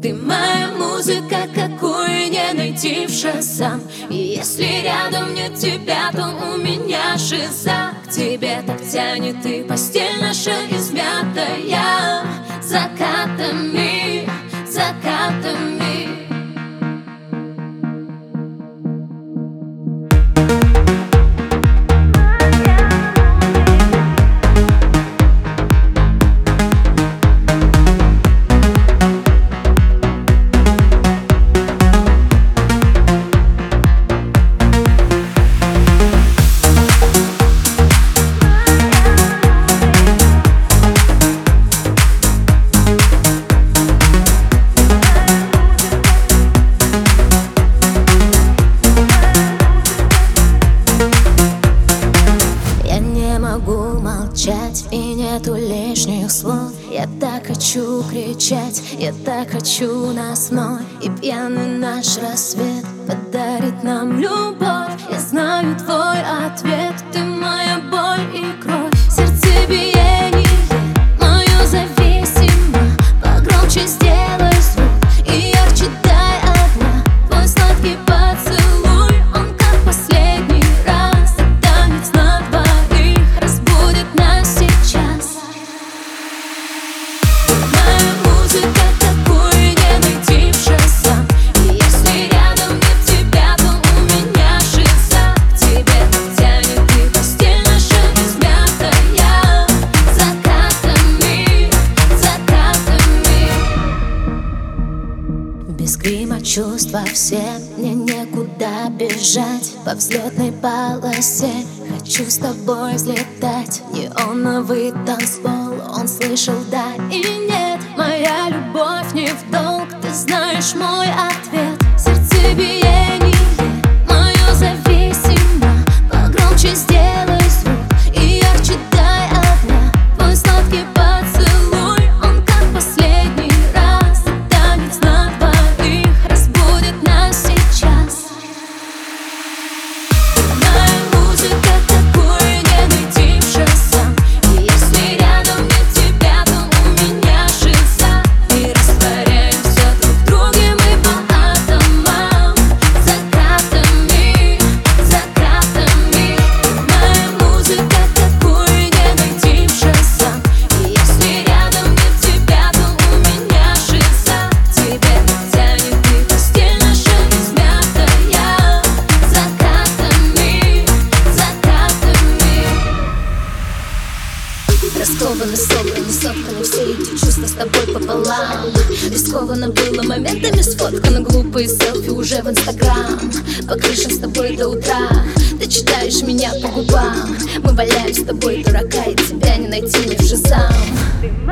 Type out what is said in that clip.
Ты моя музыка, какую не найти в Шазам. И если рядом нет тебя, то у меня шиза. К тебе так тянет, и постель наша измятая закатами, закатами. И нету лишних слов. Я так хочу кричать, я так хочу нас вновь. И пьяный наш рассвет подарит нам любовь. Я знаю твой ответ, ты моя боль и кровь. Сердцебиение мое зависимо. Погромче сделай звук и ярче дай огня. Твой сладкий поцелуй, он как последний раз. Танец на двоих разбудит нас сейчас. Моя музыка, такую не найти в Шазам. И если рядом нет тебя, то у меня шиза. К тебе так тянет, и постель наша измятая закатами, закатами. Без грима чувства все, мне некуда бежать. По взлетной полосе хочу с тобой взлетать. Неоновый танцпол, он слышал да и нет. Моя любовь не в долг, ты знаешь мой ответ. Сердцебиение мое зависимо. Погромче сделай звук и ярче дай огня. Твой сладкий поцелуй, он как последний раз. Танец на двоих разбудит нас сейчас. Моя музыка, такую не найти в Шазам. И если рядом нет тебя, то у меня шиза. Мы растворяемся друг в друге, мы по атомам. Закатами, закатами. Моя музыка, такую не найти в Шазам. И если рядом нет тебя, то у меня шиза. К тебе так тянет, и постель наша измятая закатами, закатами. Раскованно, собраны, сотканы все эти чувства с тобой пополам. Рискованно было моментами сфоткано, глупые селфи уже в Инстаграм. По крышам с тобой до утра, ты читаешь меня по губам. Мы валяем с тобой дурака, и тебя не найти ни в Шазам.